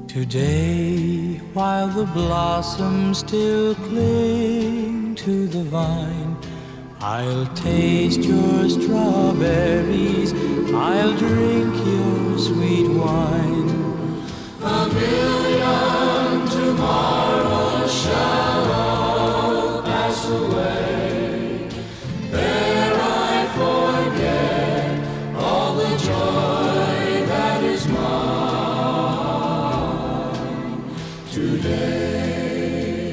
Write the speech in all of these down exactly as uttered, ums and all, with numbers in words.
Today, while the blossoms still cling to the vine, I'll taste your strawberries, I'll drink your sweet wine. A million tomorrows shall all pass away, ere I forget all the joy that is mine today.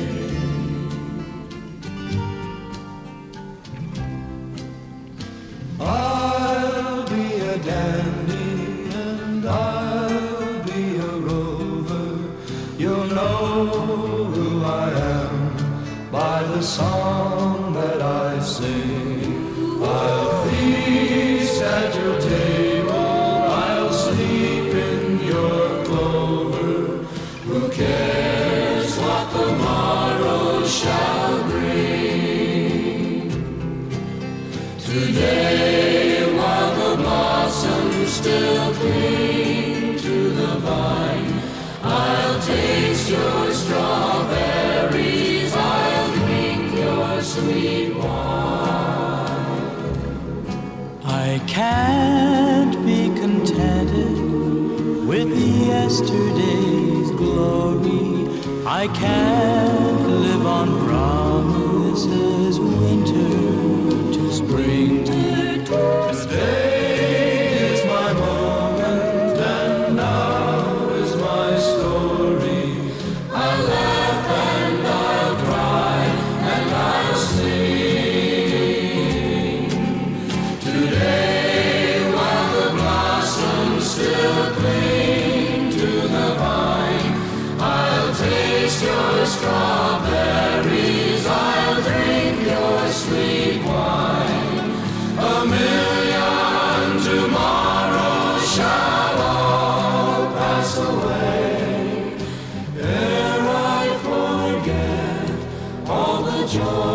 I'll be a dandy and I'll be a rover. You'll know who I am by the song that I sing. I'll feast at your table, I'll sleep in your clover. Who cares what the morrow shall bring? Today, while the blossoms still cling to the vine, I'll taste your strawberries, I'll drink your sweet wine. I can't be contented with yesterday's glory. I can't live on promises, winter to spring. Today is my moment and now is my story. I'll laugh and I'll cry and I'll sing. Today, while the blossoms still cling to the vine, I'll taste your strawberries, I'll drink your sweet wine. A million tomorrows shall all pass away, ere I forget all the joy